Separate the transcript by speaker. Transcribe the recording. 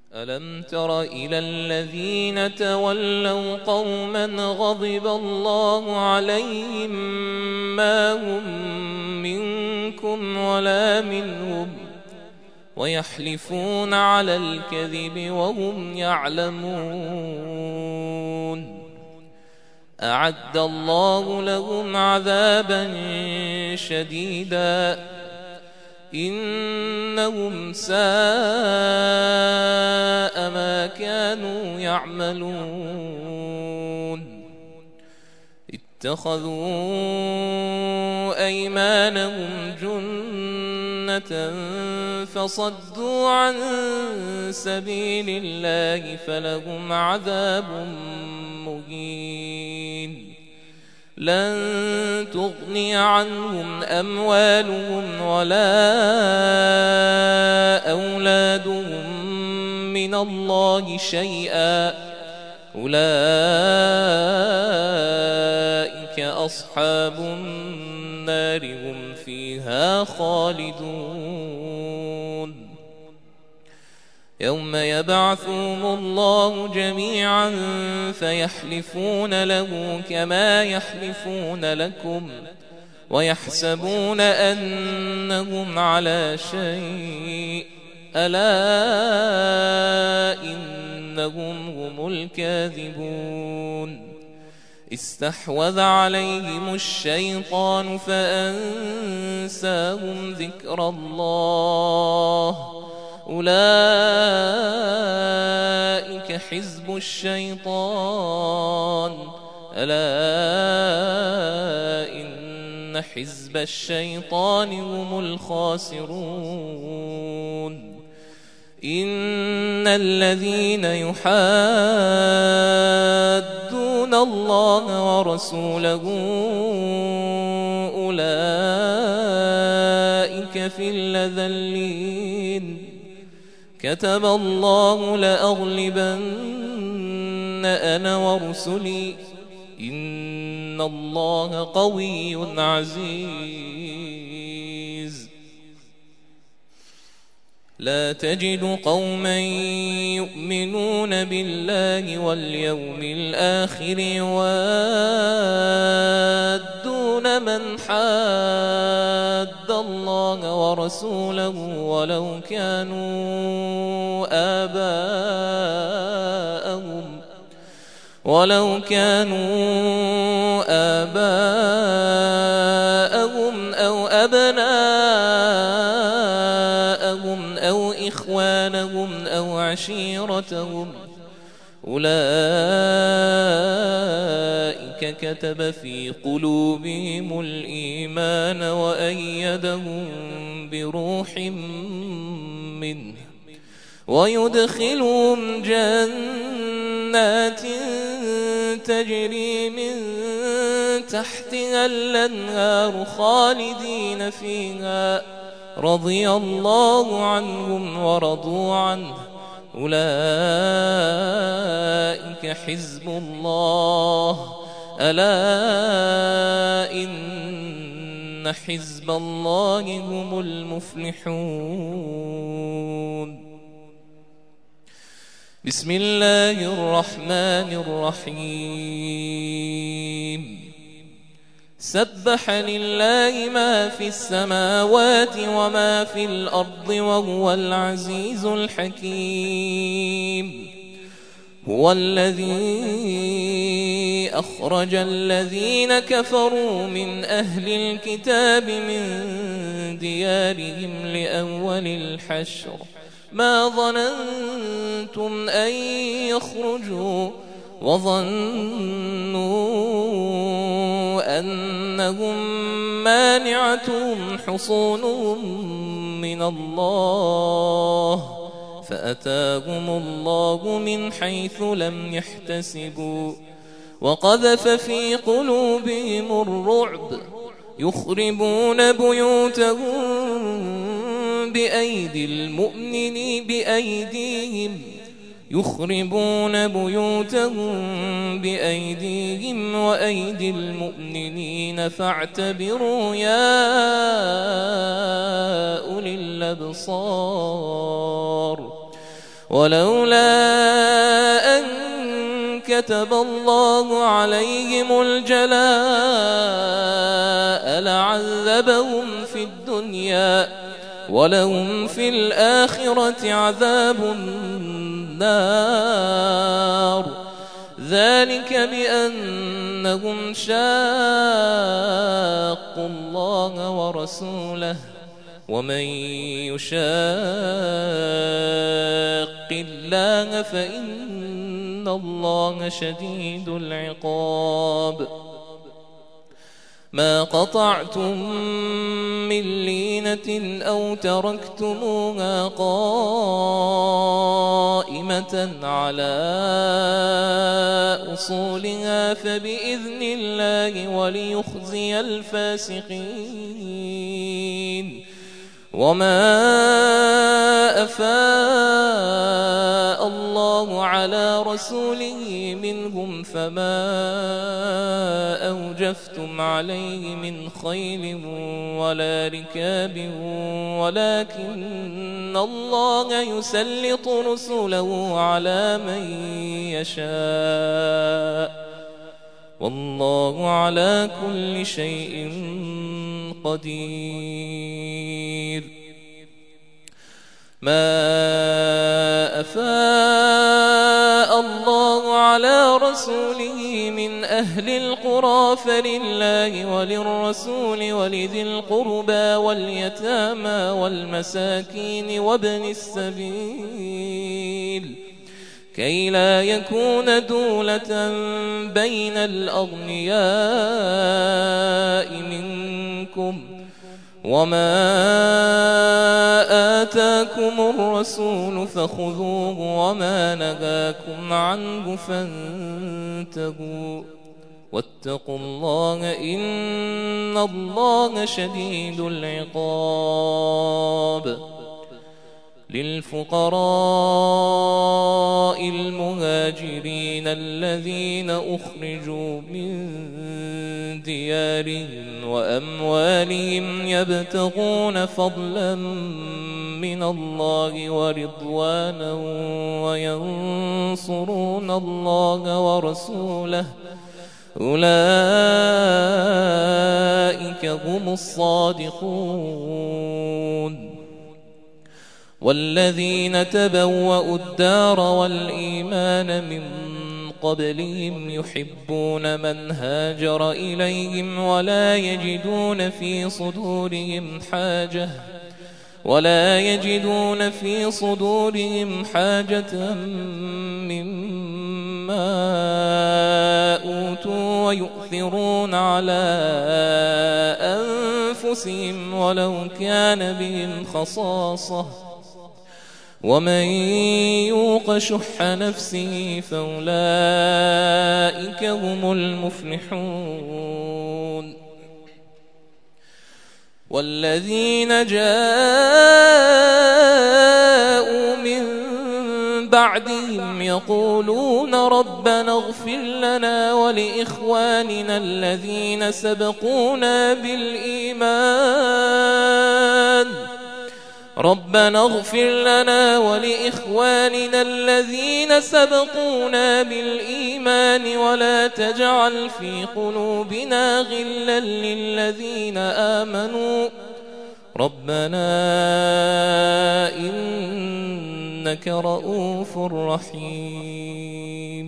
Speaker 1: ألم تر إلى الذين تولوا قوما غضب الله عليهم ما هم منكم ولا منهم ويحلفون على الكذب وهم يعلمون أعد الله لهم عذابا شديدا إنهم ساء ما كانوا يعملون اتخذوا أيمانهم جنة فصدوا عن سبيل الله فلهم عذاب مهين لن تغني عنهم أموالهم ولا أولادهم من الله شيئا أولئك أصحاب النار هم فيها خالدون يوم يبعثهم الله جميعا فيحلفون له كما يحلفون لكم ويحسبون أنهم على شيء ألا إنهم هم الكاذبون استحوذ عليهم الشيطان فأنساهم ذكر الله أولئك حزب الشيطان ألا إن حزب الشيطان هم الخاسرون إن الذين يحادون الله ورسوله أولئك في الأذلين كتب الله لأغلبن أنا ورسلي إن الله قوي عزيز لا تجد قوما يؤمنون بالله واليوم الآخر يوادون من حاد الله ورسوله ولو كانوا آباءهم أو أبناءهم أو إخوانهم أو عشيرتهم أولئك كتب في قلوبهم الإيمان وأيدهم بروح منه ويدخلهم جنات تجري من تحتها الأنهار خالدين فيها رضي الله عنهم ورضوا عنه أولئك حزب الله ألا إن حزب الله هم المفلحون بسم الله الرحمن الرحيم سبح لله ما في السماوات وما في الأرض وهو العزيز الحكيم هو الذي أخرج الذين كفروا من أهل الكتاب من ديارهم لأول الحشر ما ظننتم أن يخرجوا وظنوا أنهم مانعتهم حصونهم من الله فأتاهم الله من حيث لم يحتسبوا وقذف في قلوبهم الرعب يخربون بيوتهم بأيدي المؤمنين بأيديهم وأيدي المؤمنين فاعتبروا يا أولي الأبصار ولولا أن كتب الله عليهم الجلاء لعذبهم في الدنيا ولهم في الآخرة عذاب النار ذلك بأنهم شاقوا الله ورسوله ومن يشاق الله فإن الله شديد العقاب ما قطعتم من لينة أو تركتموها قائمة على أصولها فبإذن الله وليخزي الفاسقين وما أفاء الله على رسوله منهم فما أوجفتم عليه من خيل ولا ركاب ولكن الله يسلط رسله على من يشاء والله على كل شيء قدير ما أفاء الله على رسوله من أهل القرى فلله وللرسول ولذي القربى واليتامى والمساكين وابن السبيل كي لا يكون دولة بين الأغنياء منكم وما آتاكم الرسول فخذوه وما نهاكم عنه فانتهوا واتقوا الله إن الله شديد العقاب للفقراء المهاجرين الذين أخرجوا من ديارهم وأموالهم يبتغون فضلا من الله ورضوانا وينصرون الله ورسوله أولئك هم الصادقون والذين تبوأوا الدار والإيمان من قبلهم يحبون من هاجر إليهم ولا يجدون في صدورهم حاجة مما أوتوا ويؤثرون على أنفسهم ولو كان بهم خصاصة ومن يوق شح نفسه فأولئك هم المفلحون والذين جاءوا من بعدهم يقولون ربنا اغفر لنا ولإخواننا الذين سبقونا بالإيمان ربنا اغفر لنا ولإخواننا الذين سبقونا بالإيمان ولا تجعل في قلوبنا غلا للذين آمنوا ربنا إنك رؤوف رحيم